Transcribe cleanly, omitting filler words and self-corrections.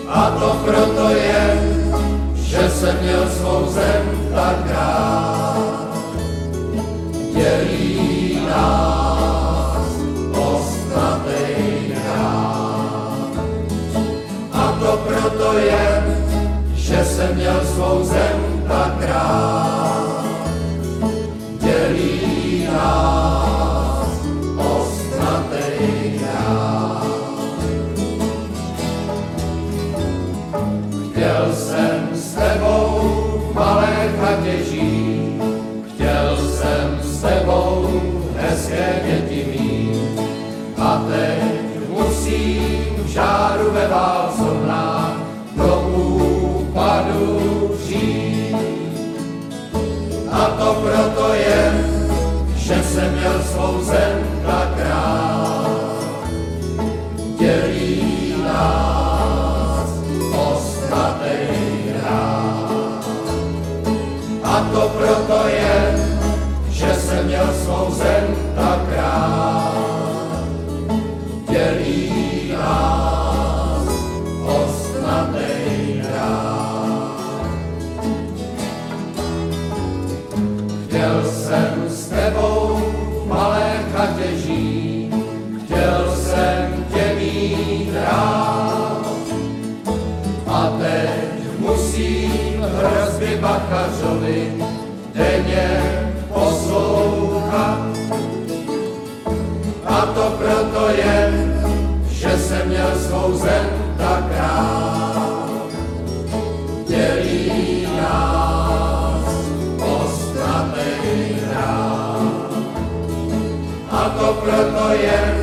A to proto jen, že jsem měl svou zem tak rád. Dělí nás ostnatej hrad. A to proto jen, že jsem měl svou zem tak rád. Dělí nás ostnatej hrad. Chtěl jsem s tebou v malé chatě žít, chtěl jsem s tebou hezké děti mít. A teď musím v žáru ve válcovnách do úpadu žít. A to proto jen, že jsem měl svou zem tak rád. Dělí nás ostnatej hrad. A to proto jen, že jsem měl svou zem tak rád. Dělí nás ostnatej hrad. Chtěl jsem s tebou v malé chatě žít, chtěl jsem tě mít rád. A teď musím hrozby Bachařovi denně poslouchat. A to proto jen, že jsem měl svou zem tak rád. Dělí nás ostnatej hrad. A to proto jen,